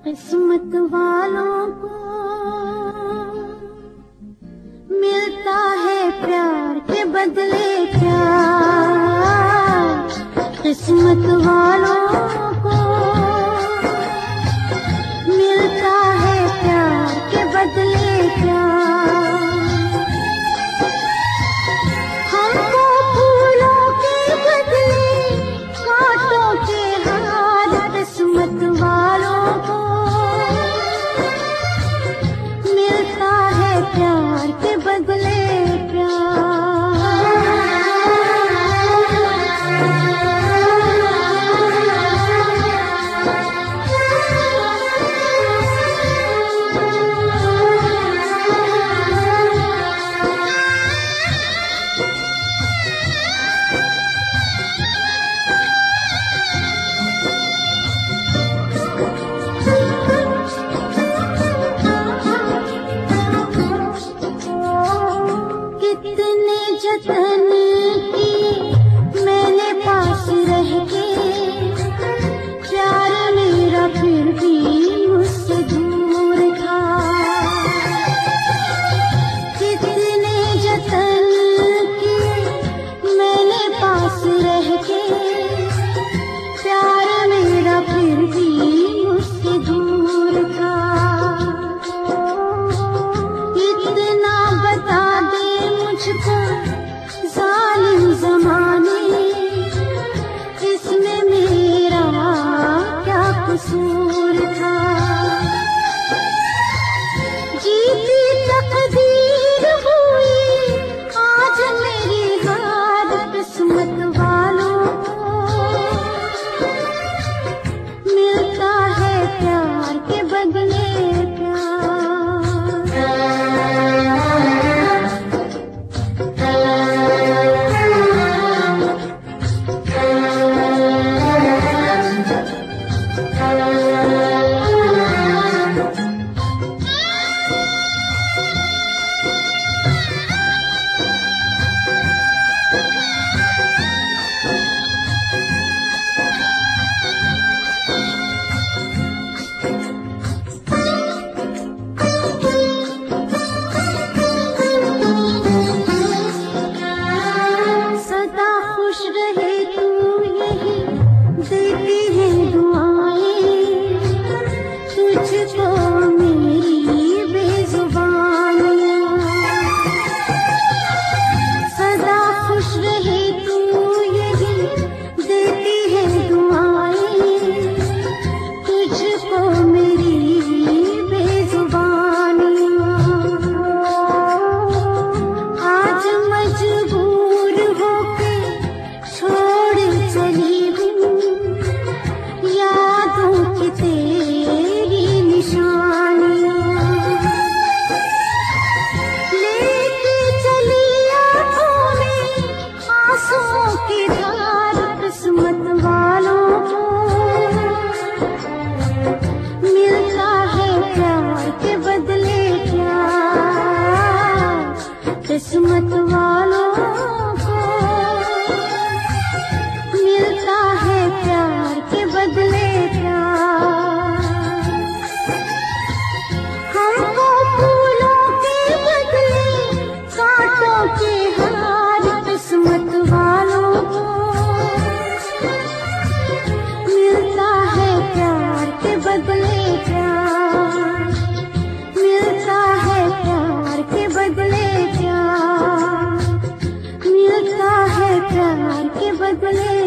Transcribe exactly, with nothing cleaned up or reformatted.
किस्मत वालों को मिलता है प्यार के बदले प्यार। किस्मत वालों को मिलता है प्यार के बदले प्यार। हमको फूलों के बदले कांटों के हार। किस्मत वालों को मिलता है प्यार के बदले जतन की मैंने पास रह के प्यार मेरा फिर भी मुझसे दूर था। कितने जतन की मैंने पास रह के प्यार मेरा फिर भी मुझसे दूर था। इतना बता दे मुझको जालिम ज़माने, इसमें मेरा क्या कसूर था। जीती तकदीर हुई आज मेरी हार। किस्मत वालों को मिलता है प्यार के बदले किस्मत वालों को मिलता है प्यार के बदले प्यार। हमको फूलों के बदले कांटों के हार। किस्मत वालों को मिलता है प्यार के बदले प्यार। मिलता है प्यार के बदले प्यार के बदले